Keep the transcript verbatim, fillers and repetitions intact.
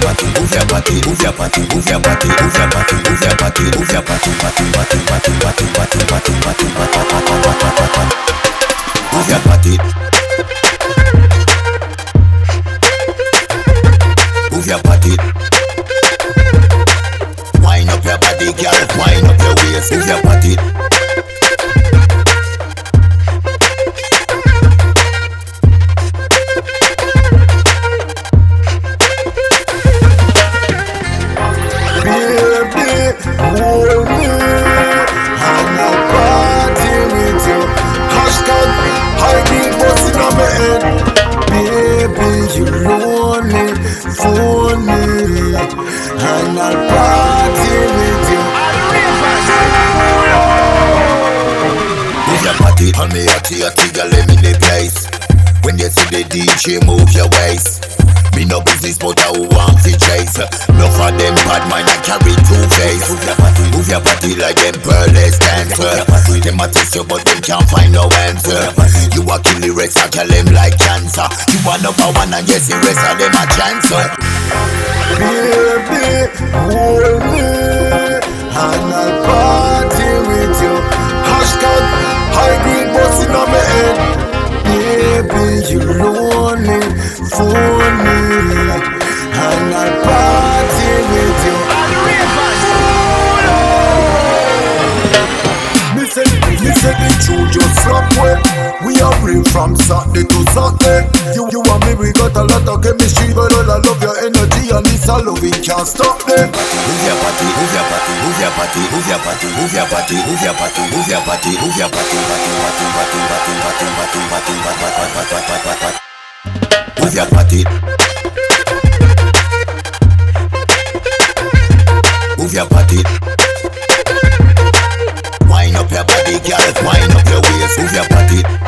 body, move your body, move your body, move your body, move your body, move your body, move your body, body, body, body, body, body, body, body, body, move your body, move your body, wind up your body, girl, wind up your waist, move your body. Hold me, and I'll party with you. Hashtag high beat bustin' on my head. Baby, you lonely, phony, and I'll party with you. Move your body, on me hotty hotty, girl, let me the place. When you see the D J, move your waist. Me no business, but I want to chase. No for them bad mind, I carry two face. Move your body, move your body like them pearless dancer. Them a test you, but them can't find no answer. You a kill the rest, I kill them like cancer. You are number one, and yes, the rest of them a chancer. Baby, hold me, and I'll party with you. Hashtag high green bustin' on my head. Baby, you lonely, phony, and I'll party with you. Me say, me say the truth just slap well. We are real from Saturday to Saturday. You, you and me, we got a lot of chemistry, but all I love your energy and this I love it can't stop them. Move your body, move your body, move your body, move your body, move your body, move your body, move your body, move your body, body, body, body, body, body, body, body, body, body, body. Move your body. Move your body. Wind up your body, girl. Wind up your waist. Move your body.